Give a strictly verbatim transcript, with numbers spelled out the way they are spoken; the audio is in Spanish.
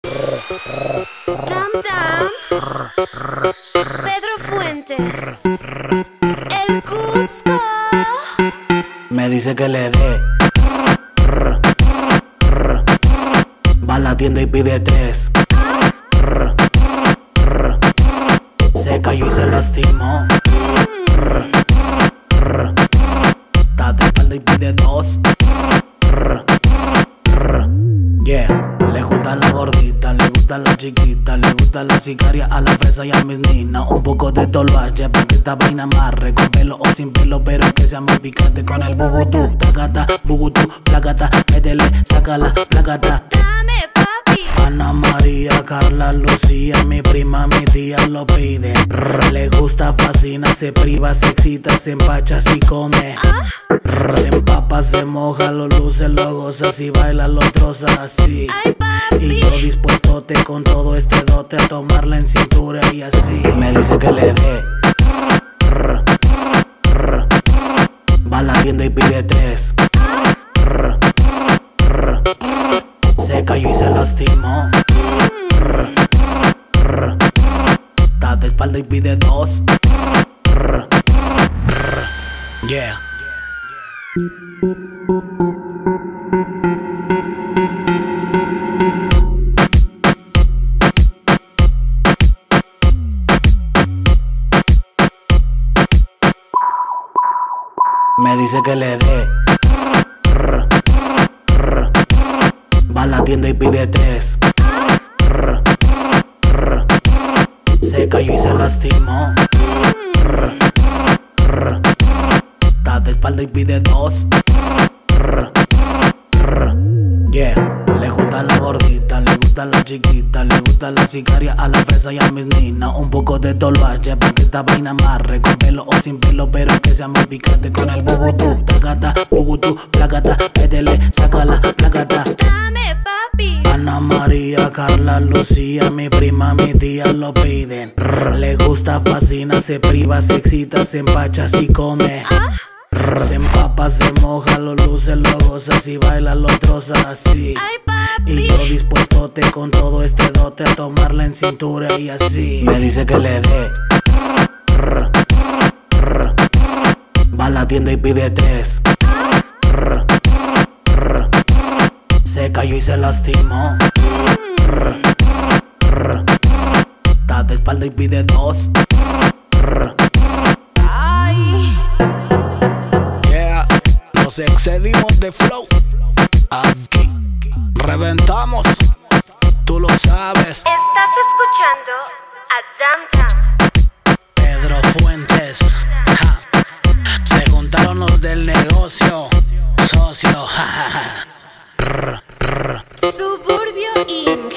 Dam Dam, Pedro Fuentes, el Cusco. Me dice que le dé. Va a la tienda y pide tres. Se cayó y se lastimó. Está de espalda y pide dos. Yeah, le gusta la gordita, le gusta la chiquita, le gusta la sicaria, a la fresa y a mis ninas. Un poco de tolvache para que esta vaina amarre, con pelo o sin pelo, pero que sea muy picante con el bubutú. Tacata, bubutú, placata, métele, sácala, placata. Dame, papi. Ana María, Carla, Lucía, mi prima, mi tía lo pide. Rrr, le gusta, fascina, se priva, se excita, se empacha, si come. Se empapa, se moja, lo luce, lo goza, si baila, lo troza así. Ay, papi. Y yo dispuestote con todo este dote a tomarla en cintura y así. Me dice que le dé. Rrr, rrr. Va a la tienda y pide tres. Rrr, rrr. Se cayó y se lastimó. Rrr, rrr. Está de espalda y pide dos. Rrr, rrr. Yeah. Me dice que le dé. Rrr, rrr. Va a la tienda y pide tres. Rrr, rrr. Se cayó y se lastimó. Rrr, rrr. Está de espalda y pide dos. Rrr, rrr. Yeah, le gusta la gordita, le gusta la chiquita, le gusta la sicaria, a la fresa y a mis ninas. Un poco de tolvache para que esta vaina amarre, con pelo o sin pelo, pero que sea muy picante con el bubutú. Tacata, bubutú, placata, métele, sácala, placata. Dame, papi. Ana María, Carla, Lucía, mi prima, mi tía lo piden. Rrr, le gusta, fascina, se priva, se excita, se empacha, si come. Rrr, se empapa, se moja, lo luce, lo goza, si baila, lo troza así. Ay, papi. Y yo dispuestote con todo este dote a tomarla en cintura y así. Me dice que le dé. Rrr, rrr. Va a la tienda y pide tres. Rrr, rrr. Se cayó y se lastimó. Rrr, rrr. Está de espalda y pide dos. Rrr. Ay. Yeah, nos excedimos de flow. Aquí reventamos, tú lo sabes. Estás escuchando a Dam Dam. Pedro Fuentes, ja. Se juntaron los del negocio, socio. Ja, ja, ja. Rr, rr. Suburbio y